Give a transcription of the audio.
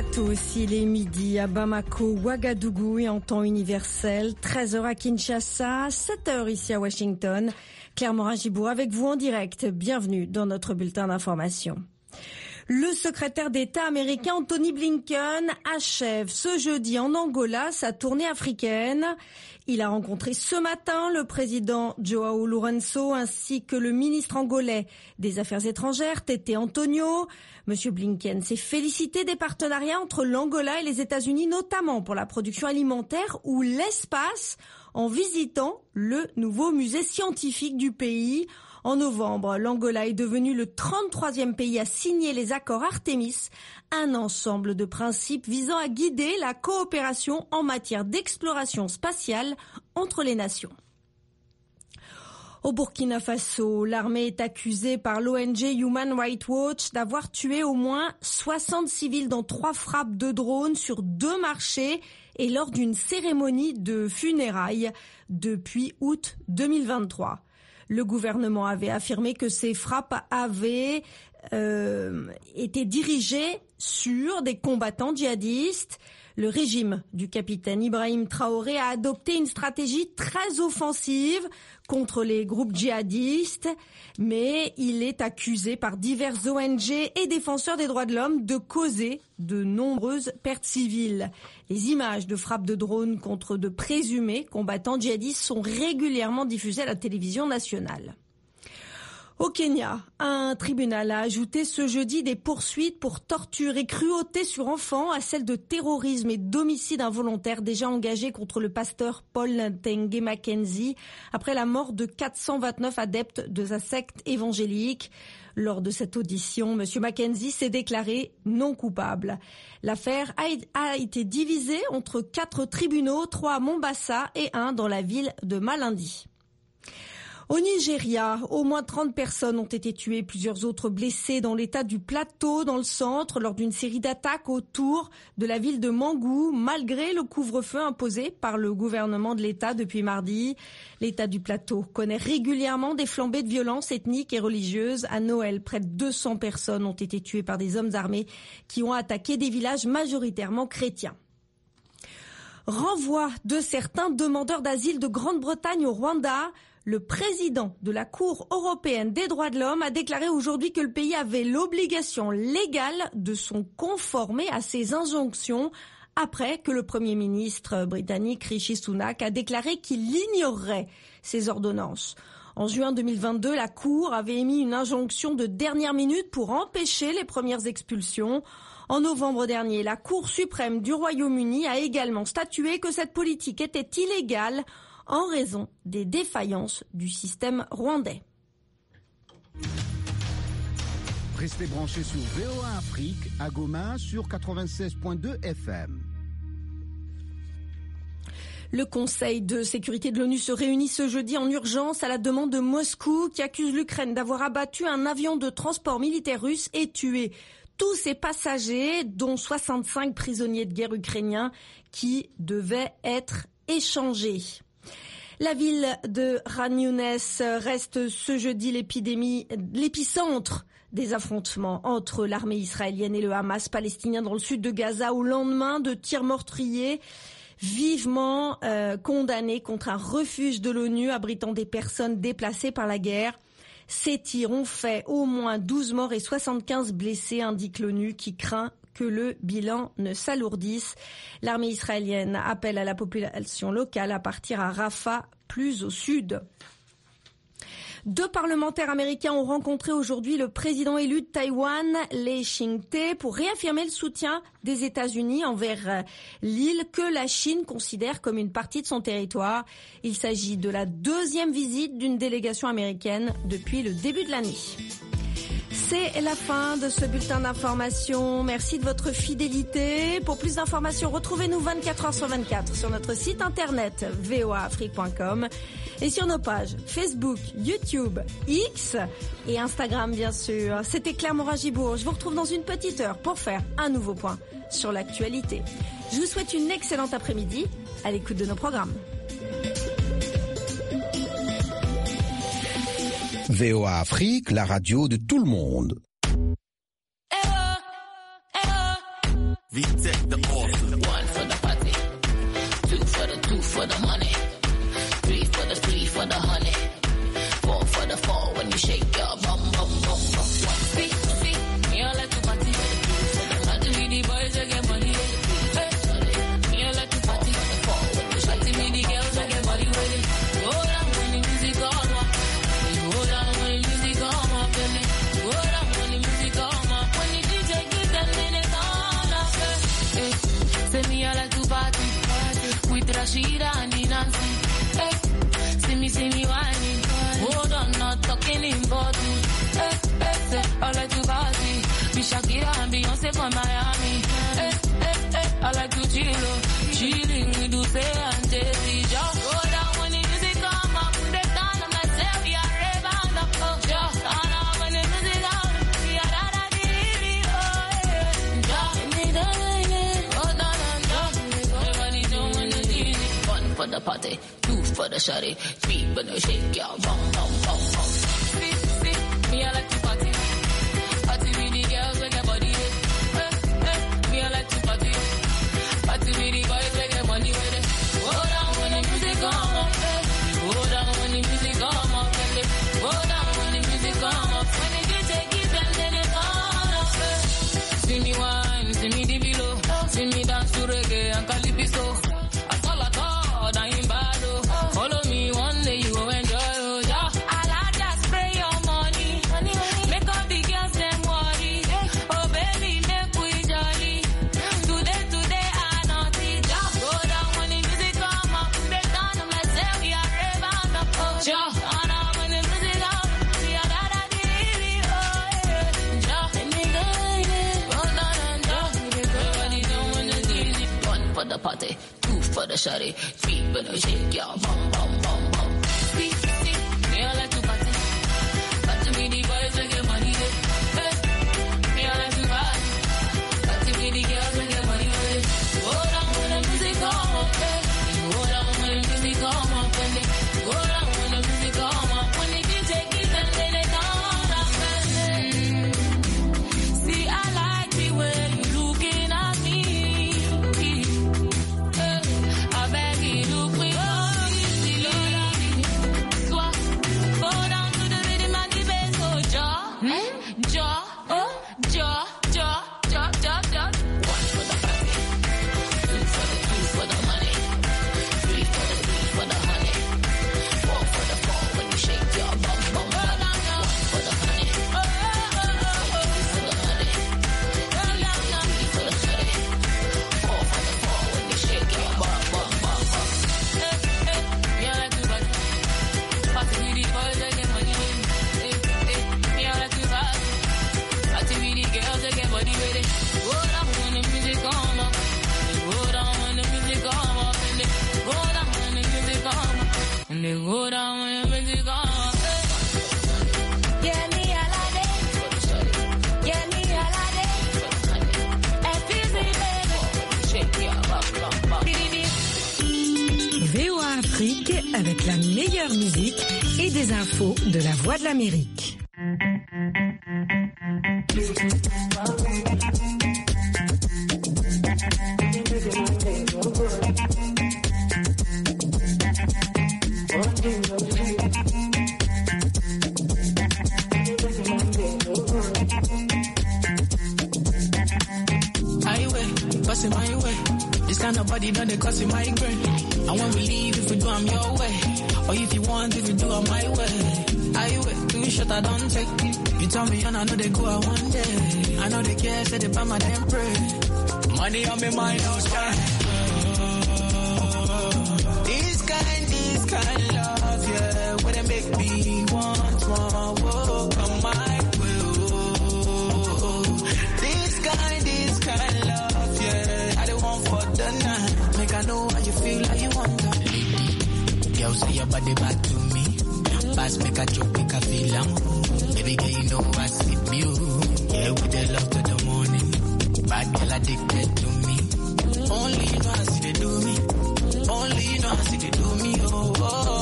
tous, il est midi à Bamako, Ouagadougou et en temps universel, 13h à Kinshasa, 7h ici à Washington. Claire Morin-Gibourg avec vous en direct. Bienvenue dans notre bulletin d'information. Le secrétaire d'État américain Anthony Blinken achève ce jeudi en Angola sa tournée africaine. Il a rencontré ce matin le président João Lourenço ainsi que le ministre angolais des Affaires étrangères, Tete Antonio. Monsieur Blinken s'est félicité des partenariats entre l'Angola et les États-Unis, notamment pour la production alimentaire ou l'espace, en visitant le nouveau musée scientifique du pays. En novembre, l'Angola est devenu le 33e pays à signer les accords Artemis, un ensemble de principes visant à guider la coopération en matière d'exploration spatiale entre les nations. Au Burkina Faso, l'armée est accusée par l'ONG Human Rights Watch d'avoir tué au moins 60 civils dans 3 frappes de drones sur 2 marchés et lors d'une cérémonie de funérailles depuis août 2023. Le gouvernement avait affirmé que ces frappes avaient été dirigées sur des combattants djihadistes. Le régime du capitaine Ibrahim Traoré a adopté une stratégie très offensive contre les groupes djihadistes, mais il est accusé par diverses ONG et défenseurs des droits de l'homme de causer de nombreuses pertes civiles. Les images de frappes de drones contre de présumés combattants djihadistes sont régulièrement diffusées à la télévision nationale. Au Kenya, un tribunal a ajouté ce jeudi des poursuites pour torture et cruauté sur enfants à celles de terrorisme et d'homicide involontaire déjà engagées contre le pasteur Paul Ntenge Mackenzie après la mort de 429 adeptes de sa secte évangélique. Lors de cette audition, M. Mackenzie s'est déclaré non coupable. L'affaire a été divisée entre 4 tribunaux, 3 à Mombasa et 1 dans la ville de Malindi. Au Nigeria, au moins 30 personnes ont été tuées, plusieurs autres blessées dans l'état du Plateau, dans le centre, lors d'une série d'attaques autour de la ville de Mangou, malgré le couvre-feu imposé par le gouvernement de l'État depuis mardi. L'état du Plateau connaît régulièrement des flambées de violences ethniques et religieuses. À Noël, près de 200 personnes ont été tuées par des hommes armés qui ont attaqué des villages majoritairement chrétiens. Renvoi de certains demandeurs d'asile de Grande-Bretagne au Rwanda. Le président de la Cour européenne des droits de l'homme a déclaré aujourd'hui que le pays avait l'obligation légale de se conformer à ces injonctions après que le Premier ministre britannique Rishi Sunak a déclaré qu'il ignorerait ces ordonnances. En juin 2022, la Cour avait émis une injonction de dernière minute pour empêcher les premières expulsions. En novembre dernier, la Cour suprême du Royaume-Uni a également statué que cette politique était illégale en raison des défaillances du système rwandais. Restez branchés sur VOA Afrique à Goma sur 96.2 FM. Le Conseil de sécurité de l'ONU se réunit ce jeudi en urgence à la demande de Moscou qui accuse l'Ukraine d'avoir abattu un avion de transport militaire russe et tué tous ses passagers, dont 65 prisonniers de guerre ukrainiens qui devaient être échangés. La ville de Khan Younes reste ce jeudi l'épicentre des affrontements entre l'armée israélienne et le Hamas palestinien dans le sud de Gaza au lendemain de tirs meurtriers vivement condamnés contre un refuge de l'ONU abritant des personnes déplacées par la guerre. Ces tirs ont fait au moins 12 morts et 75 blessés, indique l'ONU, qui craint que le bilan ne s'alourdisse. L'armée israélienne appelle à la population locale à partir à Rafah, plus au sud. 2 parlementaires américains ont rencontré aujourd'hui le président élu de Taïwan, Lai Ching-te, pour réaffirmer le soutien des États-Unis envers l'île que la Chine considère comme une partie de son territoire. Il s'agit de la 2e visite d'une délégation américaine depuis le début de l'année. C'est la fin de ce bulletin d'information. Merci de votre fidélité. Pour plus d'informations, retrouvez-nous 24 heures sur 24 sur notre site internet voaafrique.com et sur nos pages Facebook, YouTube, X et Instagram bien sûr. C'était Claire Morin-Gibourg. Je vous retrouve dans une petite heure pour faire un nouveau point sur l'actualité. Je vous souhaite une excellente après-midi à l'écoute de nos programmes. VOA Afrique, la radio de tout le monde. VTech the awesome. 1 for the party, 2 for the money, 3 for the honey, 4 for the fall when you shake your bum bum bum bum. See, me I like to party. Party with the boys that get money. Me I like to party. Party with the girls that get money with it. Go down when the music come up. Go down when the music come up. Go down when the music come up. When the DJ gives them then it's on up. Say me I like to party with Rashida and Nancy. See me whining. Hold on, not talking in bottle. I like to party. Be Shakira and Beyonce from Miami. I like to chilling with Duce and Jay-Z. Just go down when the music come up. They down on myself, we are rebound up. Just turn up when the music come. We are da-da-dee-dee, everybody doing the dee-dee. 1 for the party, 2 for the shawty, 3 for the shake, y'all, bum, bum, bum, bum. See, me I like to party. Party with the girls with their body. Me I like to party. Party with the boys with their money with it. Go down when the music come up. Go down when the music come up. Go down when the music come up. When the DJ gives them, then it's on up. See me wine, see me the below. See me dance to reggae and calypso. Follow me one day, you go enjoy. Oh, yeah. I'll just spray your money. Make all the girls them worry. Oh, baby, make we jolly. Today, I naughty. Just go down when the music come up. Break down on myself, we are rebound up. Oh, yeah. Turn up when the music come. We are da-da-dee-dee, oh, yeah. Just in the night, oh, da-da-da. Everybody doing the dee-dee. 1 for the party, 2 for the shawty, 3 for the shake, y'all, bum, bum, bum, bum. See, me I like to party. Party with the boys that get money. Me I like to party. Party with the girls that get money. Go down when the music come up. Go down when the music come up. Go down when the music come up. When the DJ gives them, then they down up. See, I like the way you looking at me. I beg you, look me up. Go down to the rhythm and the bass, go jaw. 1 for the party, 2 for the money, 3 for the honey, 4 for the fall when you shake your bum bum. 1 for the honey, 2 for the money, 3 for the honey, 4 for the fall when you shake your bum bum bum. Me I like to party. Party with the boys that get money. Me I like to party. Party with the girls that get body with it. Go down when the music come up. Go down when the music come up. And they go down when the music come up. And they go down when the music come up. Yeah, me all a day. Yeah, me all a day. Excuse me, baby. Shake your bum bum bum. VOA Afrique avec la meilleure musique et des infos de la Voix de l'Amérique. Passing my way. This kind of body done they cause it migraine. I won't believe if we do I'm your way. Or if you want, if you do I'm my way. I wait, 2 shot I don't take. You tell me and I know they go out one day. I know they care, say they buy my damn pray. Money on me mind, no sky. This kind love, yeah. Where they make me want more, whoa, come my way, oh. This kind love, yeah. I don't want for the night. Make I know how you feel, how you want to. Girl, say your body back to me. Pass, make a joke, make a feel baby girl, you know I see you. Yeah, with the love to the morning. Bad girl addicted to me. Only you know how see they do me. Only you know how see they do me, oh, oh.